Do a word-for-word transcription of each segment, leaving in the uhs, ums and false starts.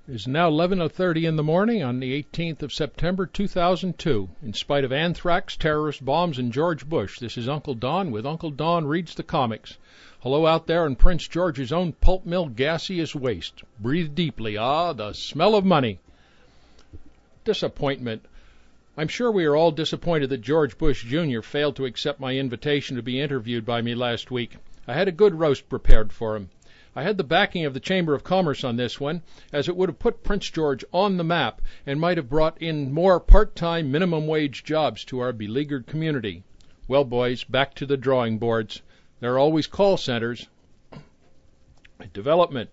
It is now eleven thirty in the morning on the eighteenth of September, two thousand two. In spite of anthrax, terrorist bombs, and George Bush, this is Uncle Don with Uncle Don Reads the Comics. Hello out there in Prince George's own pulp mill gaseous waste. Breathe deeply. Ah, the smell of money. Disappointment. I'm sure we are all disappointed that George Bush Junior failed to accept my invitation to be interviewed by me last week. I had a good roast prepared for him. I had the backing of the Chamber of Commerce on this one, as it would have put Prince George on the map and might have brought in more part-time minimum wage jobs to our beleaguered community. Well, boys, back to the drawing boards. There are always call centers. Development.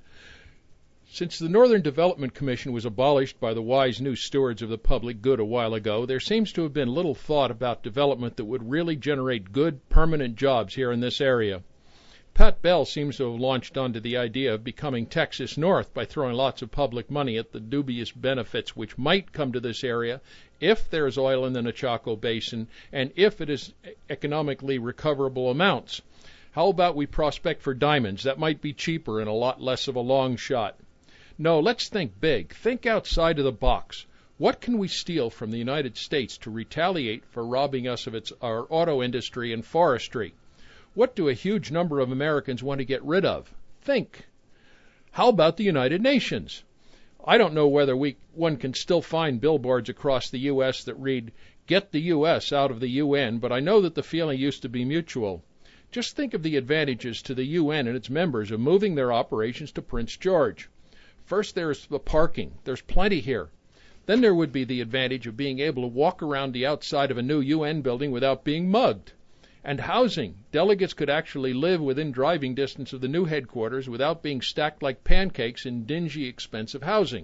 Since the Northern Development Commission was abolished by the wise new stewards of the public good a while ago, there seems to have been little thought about development that would really generate good, permanent jobs here in this area. Pat Bell seems to have launched onto the idea of becoming Texas North by throwing lots of public money at the dubious benefits which might come to this area if there is oil in the Nechako Basin and if it is economically recoverable amounts. How about we prospect for diamonds? That might be cheaper and a lot less of a long shot. No, let's think big. Think outside of the box. What can we steal from the United States to retaliate for robbing us of its our auto industry and forestry? What do a huge number of Americans want to get rid of? Think. How about the United Nations? I don't know whether we one can still find billboards across the U S that read, "Get the U S out of the U N," but I know that the feeling used to be mutual. Just think of the advantages to the U N and its members of moving their operations to Prince George. First, there's the parking. There's plenty here. Then there would be the advantage of being able to walk around the outside of a new U N building without being mugged. And housing. Delegates could actually live within driving distance of the new headquarters without being stacked like pancakes in dingy, expensive housing.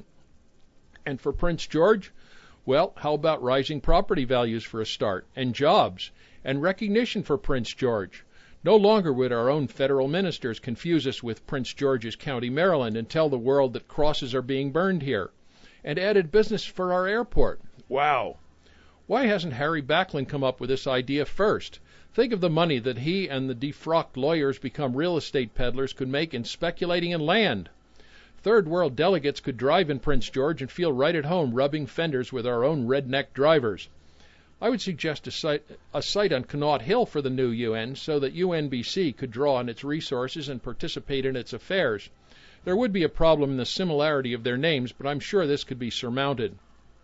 And for Prince George, well, how about rising property values for a start, and jobs, and recognition for Prince George? No longer would our own federal ministers confuse us with Prince George's County, Maryland, and tell the world that crosses are being burned here. And added business for our airport. Wow! Why hasn't Harry Backlund come up with this idea first? Think of the money that he and the defrocked lawyers become real estate peddlers could make in speculating in land. Third world delegates could drive in Prince George and feel right at home rubbing fenders with our own redneck drivers. I would suggest a site, a site on Connaught Hill for the new U N so that U N B C could draw on its resources and participate in its affairs. There would be a problem in the similarity of their names, but I'm sure this could be surmounted.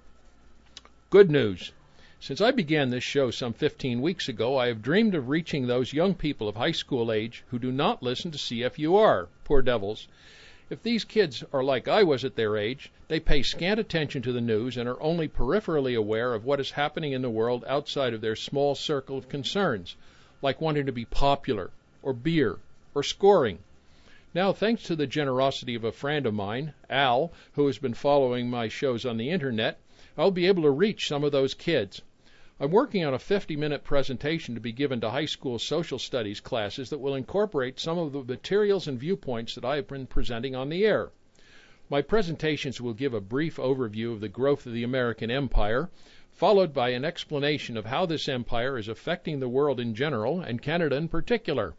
Good news. Since I began this show some fifteen weeks ago, I have dreamed of reaching those young people of high school age who do not listen to C F U R. Poor devils. If these kids are like I was at their age, they pay scant attention to the news and are only peripherally aware of what is happening in the world outside of their small circle of concerns, like wanting to be popular, or beer, or scoring. Now, thanks to the generosity of a friend of mine, Al, who has been following my shows on the internet, I'll be able to reach some of those kids. I'm working on a fifty-minute presentation to be given to high school social studies classes that will incorporate some of the materials and viewpoints that I have been presenting on the air. My presentations will give a brief overview of the growth of the American empire, followed by an explanation of how this empire is affecting the world in general and Canada in particular.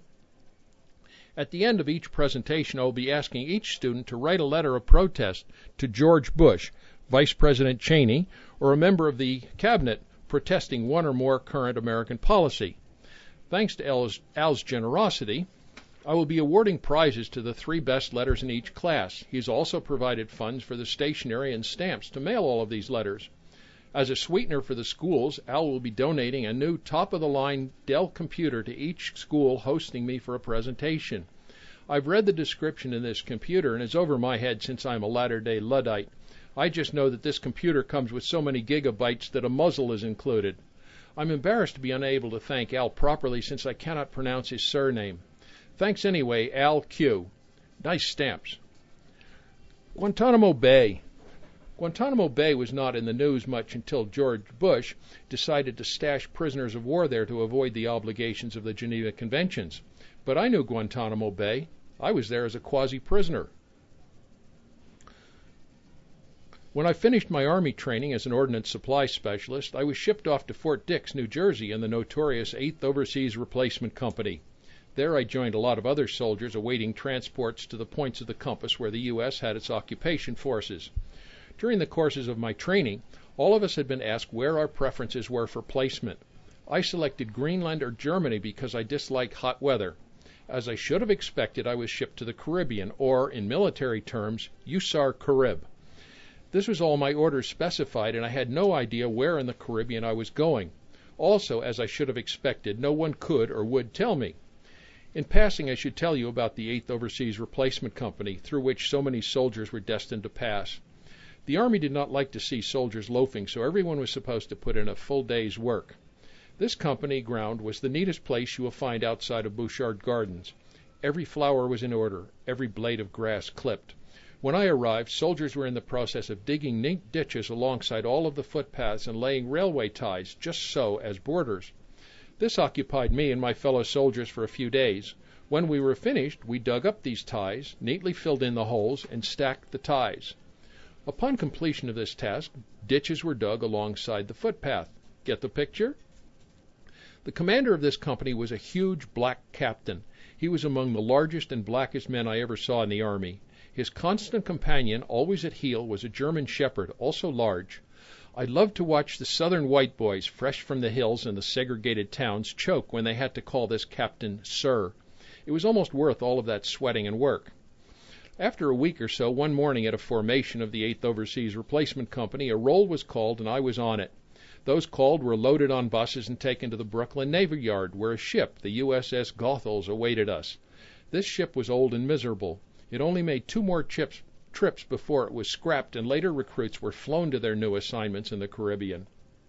At the end of each presentation, I will be asking each student to write a letter of protest to George Bush, Vice President Cheney, or a member of the cabinet protesting one or more current American policy. Thanks to Al's, Al's generosity, I will be awarding prizes to the three best letters in each class. He's also provided funds for the stationery and stamps to mail all of these letters. As a sweetener for the schools, Al will be donating a new top-of-the-line Dell computer to each school hosting me for a presentation. I've read the description in this computer, and it's over my head since I'm a latter-day Luddite. I just know that this computer comes with so many gigabytes that a muzzle is included. I'm embarrassed to be unable to thank Al properly since I cannot pronounce his surname. Thanks anyway, Al Q. Nice stamps. Guantanamo Bay. Guantanamo Bay was not in the news much until George Bush decided to stash prisoners of war there to avoid the obligations of the Geneva Conventions. But I knew Guantanamo Bay. I was there as a quasi-prisoner. When I finished my Army training as an ordnance supply specialist, I was shipped off to Fort Dix, New Jersey, in the notorious eighth Overseas Replacement Company. There I joined a lot of other soldiers awaiting transports to the points of the compass where the U S had its occupation forces. During the courses of my training, all of us had been asked where our preferences were for placement. I selected Greenland or Germany because I dislike hot weather. As I should have expected, I was shipped to the Caribbean, or, in military terms, U S A R Carib. This was all my orders specified, and I had no idea where in the Caribbean I was going. Also, as I should have expected, no one could or would tell me. In passing, I should tell you about the eighth Overseas Replacement Company, through which so many soldiers were destined to pass. The Army did not like to see soldiers loafing, so everyone was supposed to put in a full day's work. This company ground was the neatest place you will find outside of Bouchard Gardens. Every flower was in order, every blade of grass clipped. When I arrived, soldiers were in the process of digging neat ditches alongside all of the footpaths and laying railway ties, just so, as borders. This occupied me and my fellow soldiers for a few days. When we were finished, we dug up these ties, neatly filled in the holes, and stacked the ties. Upon completion of this task, ditches were dug alongside the footpath. Get the picture? The commander of this company was a huge black captain. He was among the largest and blackest men I ever saw in the Army. His constant companion, always at heel, was a German shepherd, also large. I loved to watch the southern white boys, fresh from the hills and the segregated towns, choke when they had to call this captain sir. It was almost worth all of that sweating and work. After a week or so, one morning at a formation of the eighth Overseas Replacement Company, a roll was called and I was on it. Those called were loaded on buses and taken to the Brooklyn Navy Yard, where a ship, the U S S Goethals, awaited us. This ship was old and miserable. It only made two more chips trips before it was scrapped, and later recruits were flown to their new assignments in the Caribbean.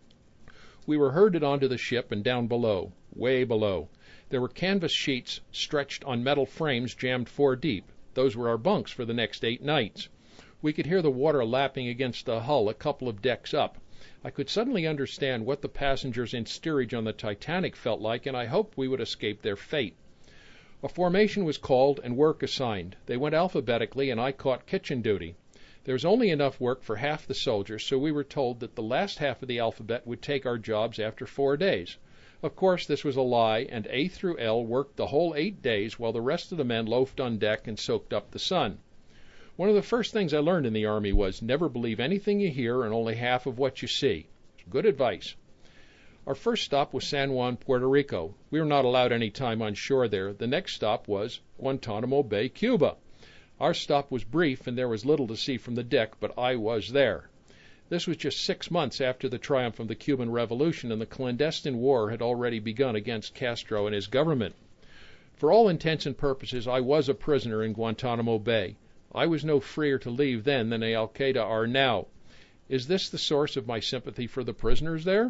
We were herded onto the ship and down below, way below. There were canvas sheets stretched on metal frames jammed four deep. Those were our bunks for the next eight nights. We could hear the water lapping against the hull a couple of decks up. I could suddenly understand what the passengers in steerage on the Titanic felt like, and I hoped we would escape their fate. A formation was called and work assigned. They went alphabetically, and I caught kitchen duty. There was only enough work for half the soldiers, so we were told that the last half of the alphabet would take our jobs after four days. Of course, this was a lie, and A through L worked the whole eight days while the rest of the men loafed on deck and soaked up the sun. One of the first things I learned in the Army was never believe anything you hear and only half of what you see. Good advice. Our first stop was San Juan, Puerto Rico. We were not allowed any time on shore there. The next stop was Guantanamo Bay, Cuba. Our stop was brief, and there was little to see from the deck, but I was there. This was just six months after the triumph of the Cuban Revolution, and the clandestine war had already begun against Castro and his government. For all intents and purposes, I was a prisoner in Guantanamo Bay. I was no freer to leave then than the Al-Qaeda are now. Is this the source of my sympathy for the prisoners there?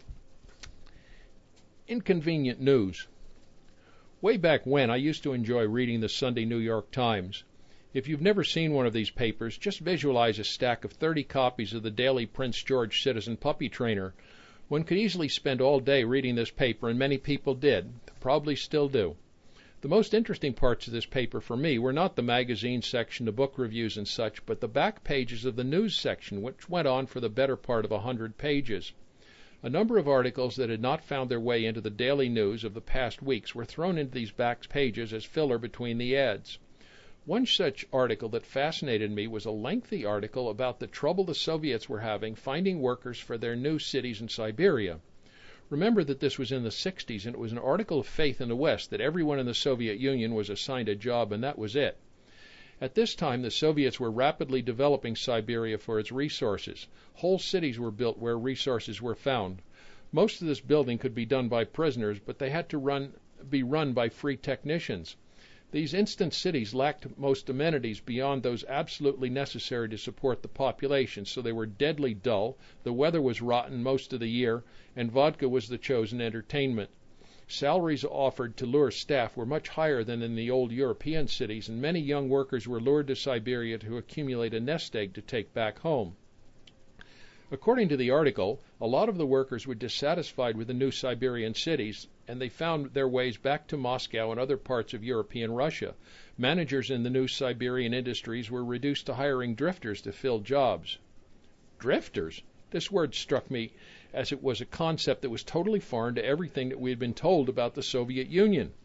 Inconvenient news. Way back when, I used to enjoy reading the Sunday New York Times. If you've never seen one of these papers, just visualize a stack of thirty copies of the daily Prince George Citizen Puppy Trainer. One could easily spend all day reading this paper, and many people did, probably still do. The most interesting parts of this paper for me were not the magazine section, the book reviews and such, but the back pages of the news section, which went on for the better part of a hundred pages. A number of articles that had not found their way into the daily news of the past weeks were thrown into these back pages as filler between the ads. One such article that fascinated me was a lengthy article about the trouble the Soviets were having finding workers for their new cities in Siberia. Remember that this was in the sixties, and it was an article of faith in the West that everyone in the Soviet Union was assigned a job, and that was it. At this time, the Soviets were rapidly developing Siberia for its resources. Whole cities were built where resources were found. Most of this building could be done by prisoners, but they had to run, be run by free technicians. These instant cities lacked most amenities beyond those absolutely necessary to support the population, so they were deadly dull, the weather was rotten most of the year, and vodka was the chosen entertainment. Salaries offered to lure staff were much higher than in the old European cities, and many young workers were lured to Siberia to accumulate a nest egg to take back home. According to the article, a lot of the workers were dissatisfied with the new Siberian cities, and they found their ways back to Moscow and other parts of European Russia. Managers in the new Siberian industries were reduced to hiring drifters to fill jobs. Drifters? This word struck me as it was a concept that was totally foreign to everything that we had been told about the Soviet Union.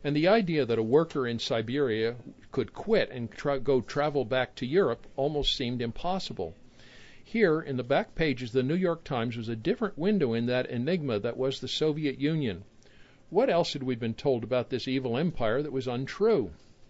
and the idea that a worker in Siberia could quit and tra- go travel back to Europe almost seemed impossible. Here, in the back pages of the New York Times, was a different window in that enigma that was the Soviet Union. What else had we been told about this evil empire that was untrue?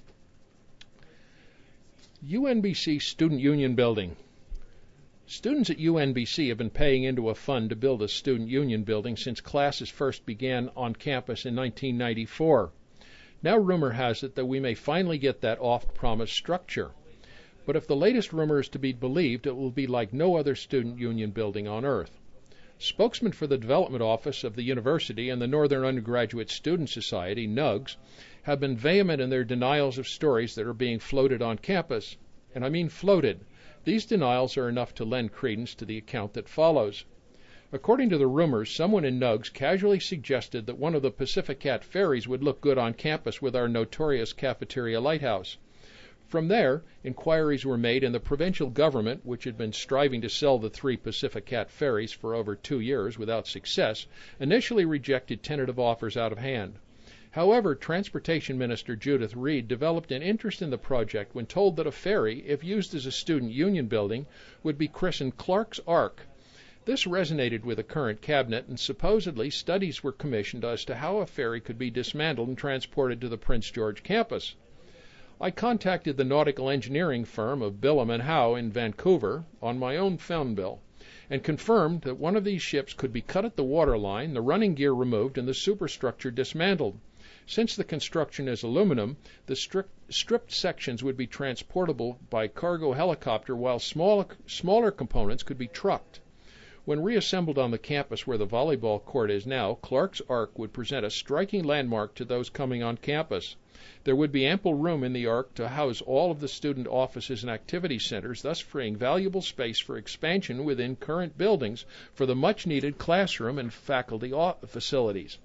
U N B C Student Union Building. Students at U N B C have been paying into a fund to build a student union building since classes first began on campus in nineteen ninety-four. Now rumor has it that we may finally get that oft-promised structure. But if the latest rumor is to be believed, it will be like no other student union building on earth. Spokesmen for the Development Office of the University and the Northern Undergraduate Student Society, N U G S, have been vehement in their denials of stories that are being floated on campus. And I mean floated. These denials are enough to lend credence to the account that follows. According to the rumors, someone in N U G S casually suggested that one of the Pacificat ferries would look good on campus with our notorious cafeteria lighthouse. From there, inquiries were made, and the provincial government, which had been striving to sell the three Pacificat ferries for over two years without success, initially rejected tentative offers out of hand. However, Transportation Minister Judith Reed developed an interest in the project when told that a ferry, if used as a student union building, would be christened Clark's Ark. This resonated with the current cabinet, and supposedly studies were commissioned as to how a ferry could be dismantled and transported to the Prince George campus. I contacted the nautical engineering firm of Billam and Howe in Vancouver on my own phone bill and confirmed that one of these ships could be cut at the waterline, the running gear removed, and the superstructure dismantled. Since the construction is aluminum, the strict, stripped sections would be transportable by cargo helicopter, while small, smaller components could be trucked. When reassembled on the campus where the volleyball court is now, Clark's Ark would present a striking landmark to those coming on campus. There would be ample room in the Ark to house all of the student offices and activity centers, thus freeing valuable space for expansion within current buildings for the much-needed classroom and faculty facilities.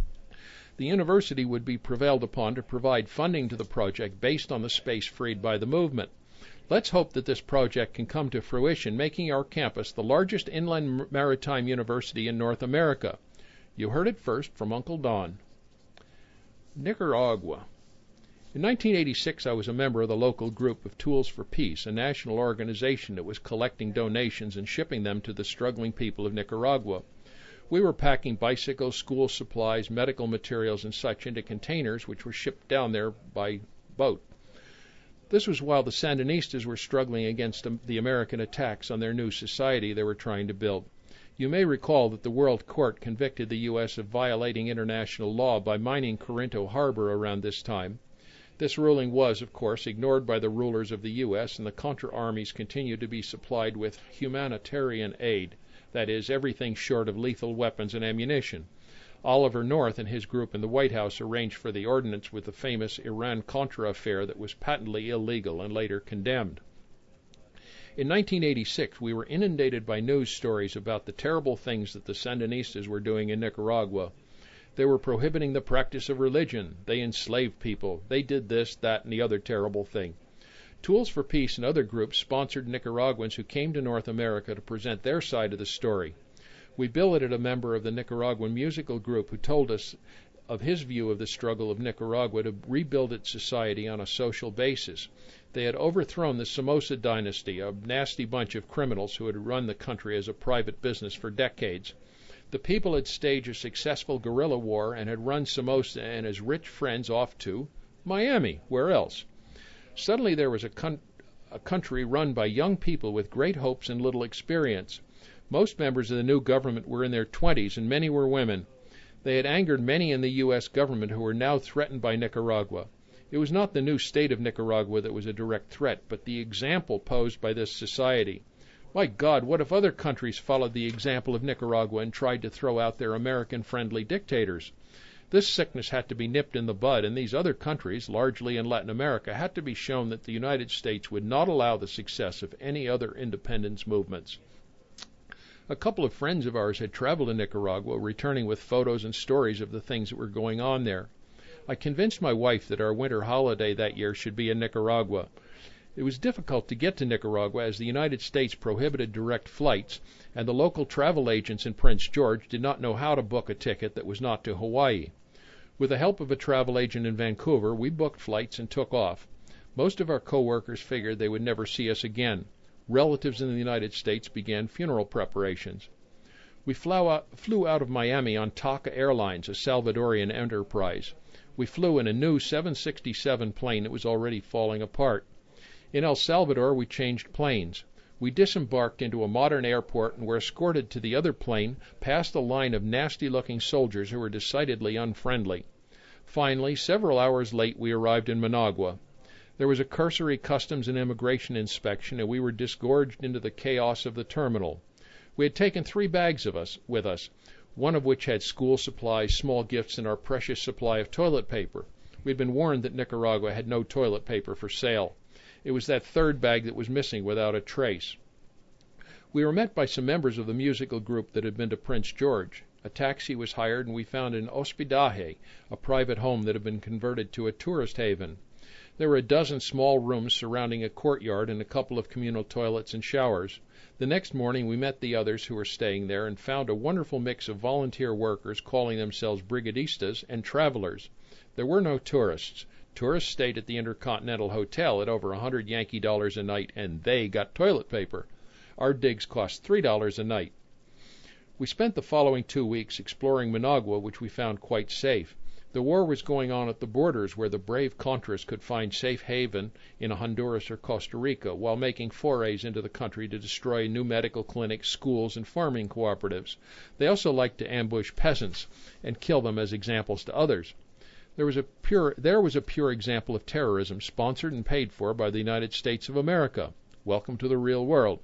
The university would be prevailed upon to provide funding to the project based on the space freed by the movement. Let's hope that this project can come to fruition, making our campus the largest inland maritime university in North America. You heard it first from Uncle Don. Nicaragua. In nineteen eighty-six, I was a member of the local group of Tools for Peace, a national organization that was collecting donations and shipping them to the struggling people of Nicaragua. We were packing bicycles, school supplies, medical materials, and such into containers which were shipped down there by boat. This was while the Sandinistas were struggling against the American attacks on their new society they were trying to build. You may recall that the World Court convicted the U S of violating international law by mining Corinto Harbor around this time. This ruling was, of course, ignored by the rulers of the U S, and the Contra armies continued to be supplied with humanitarian aid, that is, everything short of lethal weapons and ammunition. Oliver North and his group in the White House arranged for the ordinance with the famous Iran-Contra affair that was patently illegal and later condemned. In nineteen eighty-six, we were inundated by news stories about the terrible things that the Sandinistas were doing in Nicaragua. They were prohibiting the practice of religion. They enslaved people. They did this, that, and the other terrible thing. Tools for Peace and other groups sponsored Nicaraguans who came to North America to present their side of the story. We billeted a member of the Nicaraguan musical group who told us of his view of the struggle of Nicaragua to rebuild its society on a social basis. They had overthrown the Somoza dynasty, a nasty bunch of criminals who had run the country as a private business for decades. The people had staged a successful guerrilla war and had run Somoza and his rich friends off to Miami. Where else? Suddenly there was a, con- a country run by young people with great hopes and little experience. Most members of the new government were in their twenties, and many were women. They had angered many in the U S government who were now threatened by Nicaragua. It was not the new state of Nicaragua that was a direct threat, but the example posed by this society. My God, what if other countries followed the example of Nicaragua and tried to throw out their American-friendly dictators? This sickness had to be nipped in the bud, and these other countries, largely in Latin America, had to be shown that the United States would not allow the success of any other independence movements. A couple of friends of ours had traveled to Nicaragua, returning with photos and stories of the things that were going on there. I convinced my wife that our winter holiday that year should be in Nicaragua. It was difficult to get to Nicaragua as the United States prohibited direct flights, and the local travel agents in Prince George did not know how to book a ticket that was not to Hawaii. With the help of a travel agent in Vancouver, we booked flights and took off. Most of our co-workers figured they would never see us again. Relatives in the United States began funeral preparations. We flew out, flew out of Miami on Taka Airlines, a Salvadorian enterprise. We flew in a new seven sixty-seven plane that was already falling apart. In El Salvador, we changed planes. We disembarked into a modern airport and were escorted to the other plane past a line of nasty-looking soldiers who were decidedly unfriendly. Finally, several hours late, we arrived in Managua. There was a cursory customs and immigration inspection, and we were disgorged into the chaos of the terminal. We had taken three bags of us with us, one of which had school supplies, small gifts, and our precious supply of toilet paper. We had been warned that Nicaragua had no toilet paper for sale. It was that third bag that was missing without a trace. We were met by some members of the musical group that had been to Prince George. A taxi was hired, and we found an hospedaje, a private home that had been converted to a tourist haven. There were a dozen small rooms surrounding a courtyard and a couple of communal toilets and showers. The next morning we met the others who were staying there and found a wonderful mix of volunteer workers calling themselves brigadistas and travelers. There were no tourists. Tourists stayed at the Intercontinental Hotel at over a hundred Yankee dollars a night, and they got toilet paper. Our digs cost three dollars a night. We spent the following two weeks exploring Managua, which we found quite safe. The war was going on at the borders where the brave Contras could find safe haven in Honduras or Costa Rica while making forays into the country to destroy new medical clinics, schools, and farming cooperatives. They also liked to ambush peasants and kill them as examples to others. There was a pure, there was a pure example of terrorism, sponsored and paid for by the United States of America. Welcome to the real world.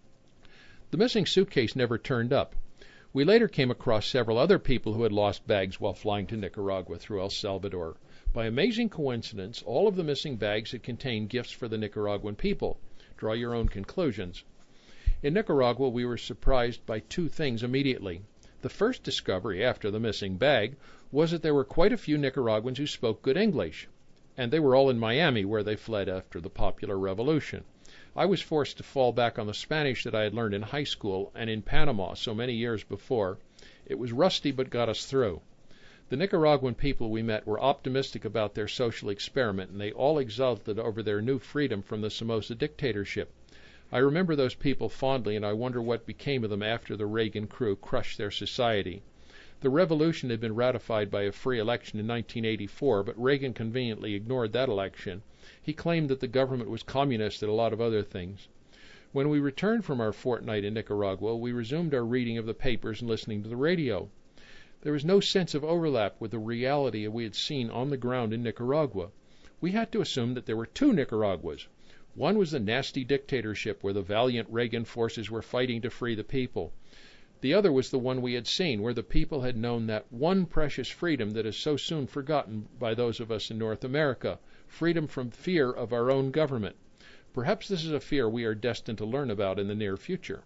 The missing suitcase never turned up. We later came across several other people who had lost bags while flying to Nicaragua through El Salvador. By amazing coincidence, all of the missing bags had contained gifts for the Nicaraguan people. Draw your own conclusions. In Nicaragua, we were surprised by two things immediately. The first discovery after the missing bag was that there were quite a few Nicaraguans who spoke good English, and they were all in Miami, where they fled after the popular revolution. I was forced to fall back on the Spanish that I had learned in high school and in Panama so many years before. It was rusty but got us through. The Nicaraguan people we met were optimistic about their social experiment, and they all exulted over their new freedom from the Somoza dictatorship. I remember those people fondly, and I wonder what became of them after the Reagan crew crushed their society. The revolution had been ratified by a free election in nineteen eighty-four, but Reagan conveniently ignored that election. He claimed that the government was communist and a lot of other things. When we returned from our fortnight in Nicaragua, we resumed our reading of the papers and listening to the radio. There was no sense of overlap with the reality we had seen on the ground in Nicaragua. We had to assume that there were two Nicaraguas. One was the nasty dictatorship where the valiant Reagan forces were fighting to free the people. The other was the one we had seen, where the people had known that one precious freedom that is so soon forgotten by those of us in North America, freedom from fear of our own government. Perhaps this is a fear we are destined to learn about in the near future.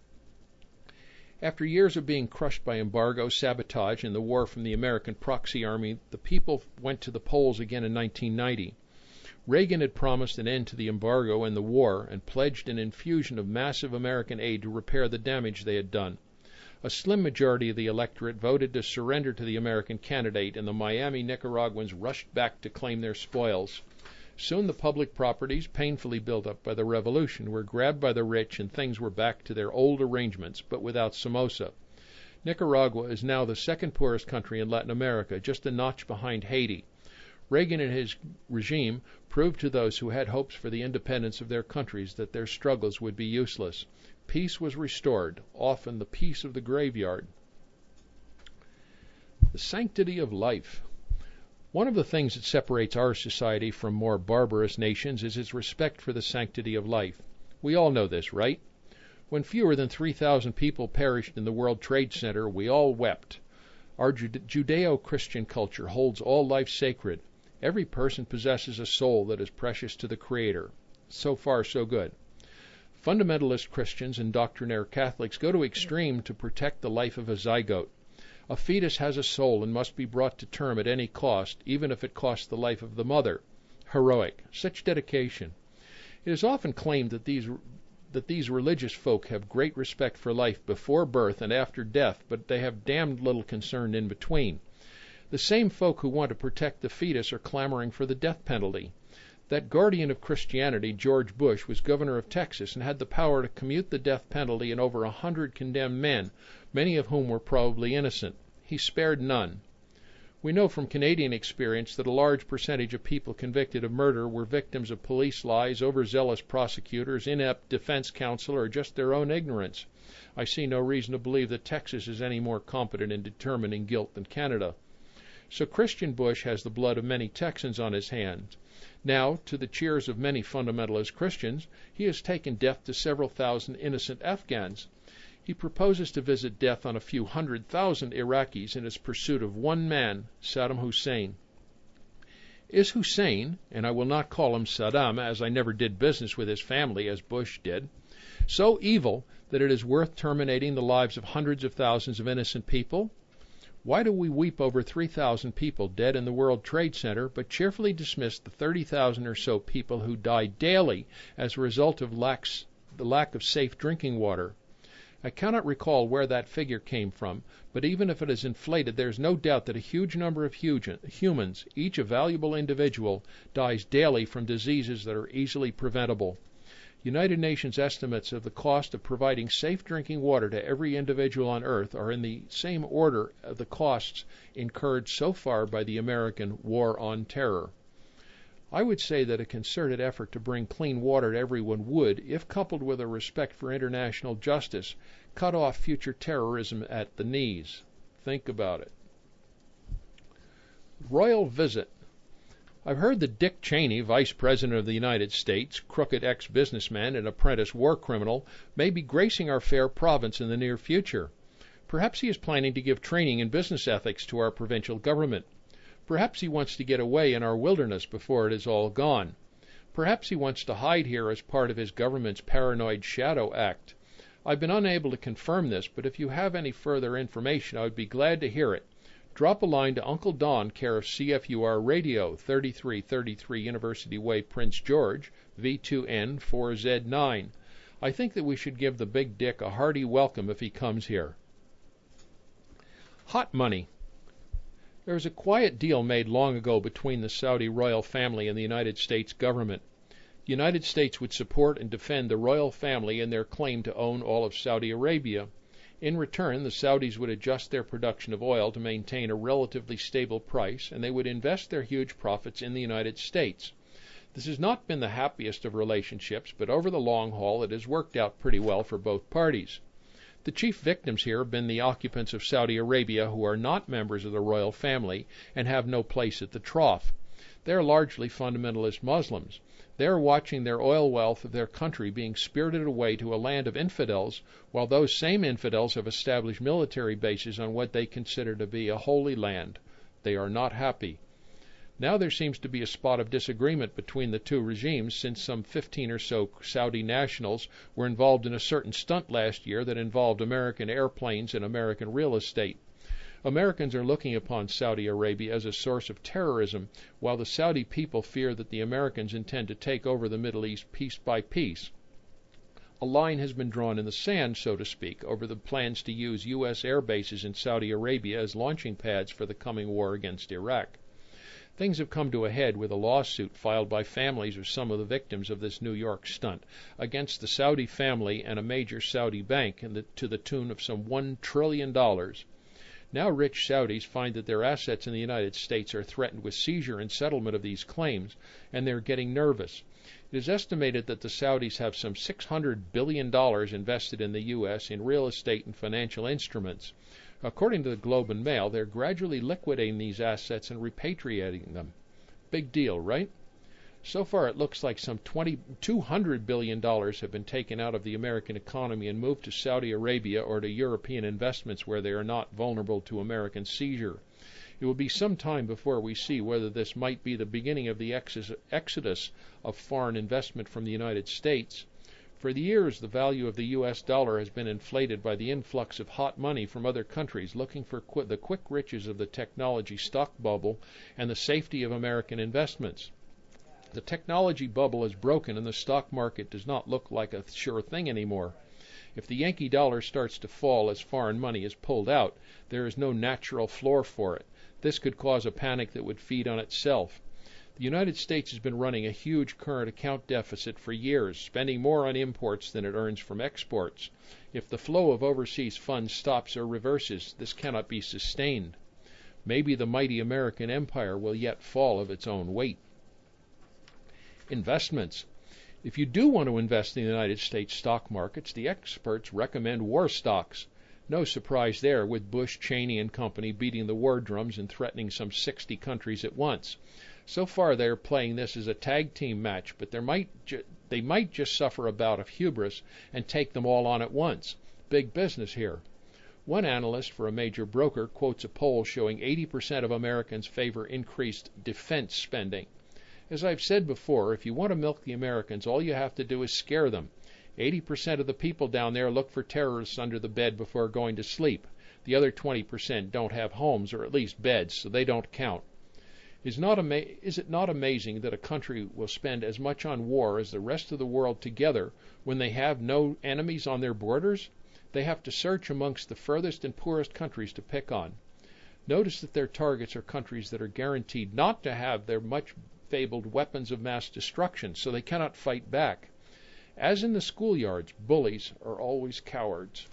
After years of being crushed by embargo, sabotage, and the war from the American proxy army, the people went to the polls again in nineteen ninety. Reagan had promised an end to the embargo and the war and pledged an infusion of massive American aid to repair the damage they had done. A slim majority of the electorate voted to surrender to the American candidate, and the Miami Nicaraguans rushed back to claim their spoils. Soon the public properties, painfully built up by the revolution, were grabbed by the rich, and things were back to their old arrangements, but without Somoza. Nicaragua is now the second poorest country in Latin America, just a notch behind Haiti. Reagan and his regime proved to those who had hopes for the independence of their countries that their struggles would be useless. Peace was restored, often the peace of the graveyard. The sanctity of life. One of the things that separates our society from more barbarous nations is its respect for the sanctity of life. We all know this, right? When fewer than three thousand people perished in the World Trade Center, we all wept. Our Judeo-Christian culture holds all life sacred. Every person possesses a soul that is precious to the Creator. So far, so good. Fundamentalist Christians and doctrinaire Catholics go to extreme to protect the life of a zygote. A fetus has a soul and must be brought to term at any cost, even if it costs the life of the mother. Heroic. Such dedication. It is often claimed that these that these religious folk have great respect for life before birth and after death, but they have damned little concern in between. The same folk who want to protect the fetus are clamoring for the death penalty. That guardian of Christianity, George Bush, was governor of Texas and had the power to commute the death penalty in over a hundred condemned men, many of whom were probably innocent. He spared none. We know from Canadian experience that a large percentage of people convicted of murder were victims of police lies, overzealous prosecutors, inept defense counsel, or just their own ignorance. I see no reason to believe that Texas is any more competent in determining guilt than Canada. So Christian Bush has the blood of many Texans on his hands. Now, to the cheers of many fundamentalist Christians, he has taken death to several thousand innocent Afghans. He proposes to visit death on a few hundred thousand Iraqis in his pursuit of one man, Saddam Hussein. Is Hussein, and I will not call him Saddam as I never did business with his family as Bush did, so evil that it is worth terminating the lives of hundreds of thousands of innocent people? Why do we weep over three thousand people dead in the World Trade Center, but cheerfully dismiss the thirty thousand or so people who die daily as a result of lacks, the lack of safe drinking water? I cannot recall where that figure came from, but even if it is inflated, there is no doubt that a huge number of humans, each a valuable individual, dies daily from diseases that are easily preventable. United Nations estimates of the cost of providing safe drinking water to every individual on Earth are in the same order of the costs incurred so far by the American War on Terror. I would say that a concerted effort to bring clean water to everyone would, if coupled with a respect for international justice, cut off future terrorism at the knees. Think about it. Royal visit. I've heard that Dick Cheney, Vice President of the United States, crooked ex-businessman and apprentice war criminal, may be gracing our fair province in the near future. Perhaps he is planning to give training in business ethics to our provincial government. Perhaps he wants to get away in our wilderness before it is all gone. Perhaps he wants to hide here as part of his government's Paranoid Shadow Act. I've been unable to confirm this, but if you have any further information, I would be glad to hear it. Drop a line to Uncle Don, care of C F U R Radio, thirty-three thirty-three University Way, Prince George, V two N four Z nine. I think that we should give the Big Dick a hearty welcome if he comes here. Hot money. There was a quiet deal made long ago between the Saudi royal family and the United States government. The United States would support and defend the royal family in their claim to own all of Saudi Arabia. In return, the Saudis would adjust their production of oil to maintain a relatively stable price, and they would invest their huge profits in the United States. This has not been the happiest of relationships, but over the long haul it has worked out pretty well for both parties. The chief victims here have been the occupants of Saudi Arabia who are not members of the royal family and have no place at the trough. They are largely fundamentalist Muslims. They are watching their oil wealth of their country being spirited away to a land of infidels, while those same infidels have established military bases on what they consider to be a holy land. They are not happy. Now there seems to be a spot of disagreement between the two regimes, since some fifteen or so Saudi nationals were involved in a certain stunt last year that involved American airplanes and American real estate. Americans are looking upon Saudi Arabia as a source of terrorism, while the Saudi people fear that the Americans intend to take over the Middle East piece by piece. A line has been drawn in the sand, so to speak, over the plans to use U S air bases in Saudi Arabia as launching pads for the coming war against Iraq. Things have come to a head with a lawsuit filed by families of some of the victims of this New York stunt against the Saudi family and a major Saudi bank in the, to the tune of some one trillion dollars. Now rich Saudis find that their assets in the United States are threatened with seizure and settlement of these claims, and they're getting nervous. It is estimated that the Saudis have some six hundred billion dollars invested in the U S in real estate and financial instruments. According to the Globe and Mail, they're gradually liquidating these assets and repatriating them. Big deal, right? So far it looks like some two hundred billion dollars have been taken out of the American economy and moved to Saudi Arabia or to European investments where they are not vulnerable to American seizure. It will be some time before we see whether this might be the beginning of the exodus of foreign investment from the United States. For years, the value of the U S dollar has been inflated by the influx of hot money from other countries looking for qu- the quick riches of the technology stock bubble and the safety of American investments. The technology bubble is broken and the stock market does not look like a sure thing anymore. If the Yankee dollar starts to fall as foreign money is pulled out, there is no natural floor for it. This could cause a panic that would feed on itself. The United States has been running a huge current account deficit for years, spending more on imports than it earns from exports. If the flow of overseas funds stops or reverses, this cannot be sustained. Maybe the mighty American empire will yet fall of its own weight. Investments. If you do want to invest in the United States stock markets, the experts recommend war stocks. No surprise there, with Bush, Cheney and company beating the war drums and threatening some sixty countries at once. So far they are playing this as a tag team match, but there might ju- they might just suffer a bout of hubris and take them all on at once. Big business here. One analyst for a major broker quotes a poll showing eighty percent of Americans favor increased defense spending. As I've said before, if you want to milk the Americans, all you have to do is scare them. eighty percent of the people down there look for terrorists under the bed before going to sleep. The other twenty percent don't have homes, or at least beds, so they don't count. Is, not ama- is it not amazing that a country will spend as much on war as the rest of the world together when they have no enemies on their borders? They have to search amongst the furthest and poorest countries to pick on. Notice that their targets are countries that are guaranteed not to have their much fabled weapons of mass destruction, so they cannot fight back. As in the schoolyards, bullies are always cowards.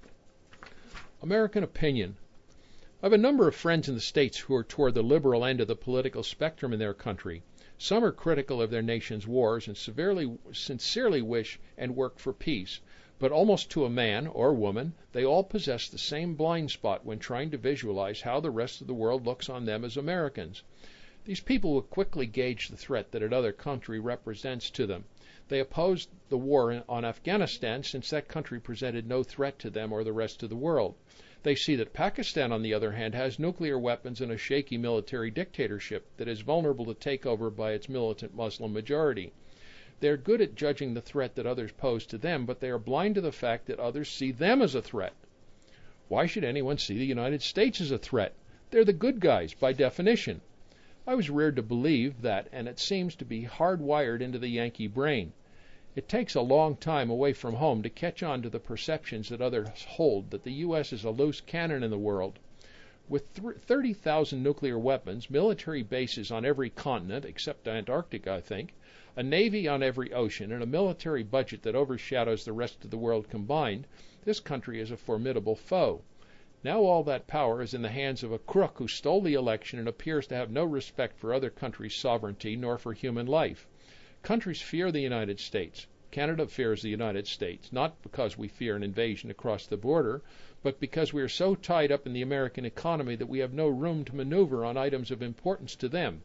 American opinion. I have a number of friends in the States who are toward the liberal end of the political spectrum in their country. Some are critical of their nation's wars and severely, sincerely wish and work for peace. But almost to a man or woman, they all possess the same blind spot when trying to visualize how the rest of the world looks on them as Americans. These people will quickly gauge the threat that another country represents to them. They opposed the war on Afghanistan since that country presented no threat to them or the rest of the world. They see that Pakistan, on the other hand, has nuclear weapons and a shaky military dictatorship that is vulnerable to takeover by its militant Muslim majority. They are good at judging the threat that others pose to them, but they are blind to the fact that others see them as a threat. Why should anyone see the United States as a threat? They're the good guys, by definition. I was reared to believe that, and it seems to be hardwired into the Yankee brain. It takes a long time away from home to catch on to the perceptions that others hold that the U S is a loose cannon in the world. With thirty thousand nuclear weapons, military bases on every continent, except Antarctica, I think, a navy on every ocean, and a military budget that overshadows the rest of the world combined, this country is a formidable foe. Now all that power is in the hands of a crook who stole the election and appears to have no respect for other countries' sovereignty nor for human life. Countries fear the United States. Canada fears the United States, not because we fear an invasion across the border, but because we are so tied up in the American economy that we have no room to maneuver on items of importance to them.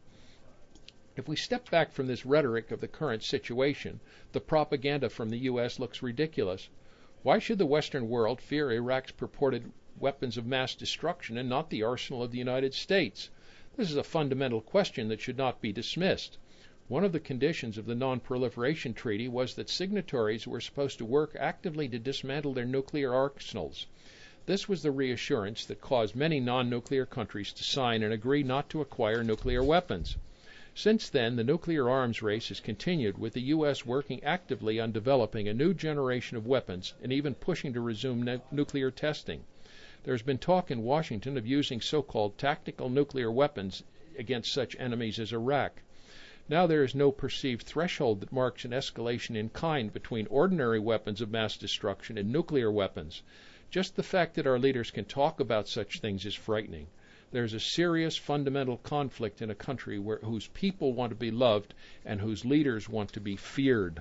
If we step back from this rhetoric of the current situation, the propaganda from the U S looks ridiculous. Why should the Western world fear Iraq's purported weapons of mass destruction and not the arsenal of the United States? This is a fundamental question that should not be dismissed. One of the conditions of the Non-Proliferation Treaty was that signatories were supposed to work actively to dismantle their nuclear arsenals. This was the reassurance that caused many non-nuclear countries to sign and agree not to acquire nuclear weapons. Since then, the nuclear arms race has continued, with the U S working actively on developing a new generation of weapons and even pushing to resume ne- nuclear testing. There has been talk in Washington of using so-called tactical nuclear weapons against such enemies as Iraq. Now there is no perceived threshold that marks an escalation in kind between ordinary weapons of mass destruction and nuclear weapons. Just the fact that our leaders can talk about such things is frightening. There is a serious fundamental conflict in a country where, whose people want to be loved and whose leaders want to be feared.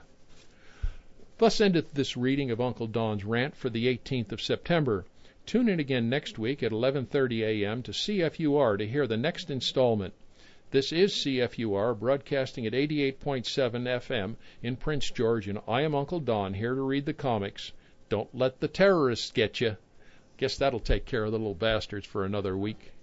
Thus endeth this reading of Uncle Don's Rant for the eighteenth of September. Tune in again next week at eleven thirty a.m. to C F U R to hear the next installment. This is C F U R, broadcasting at eighty-eight point seven F M in Prince George, and I am Uncle Don, here to read the comics. Don't let the terrorists get you. Guess that'll take care of the little bastards for another week.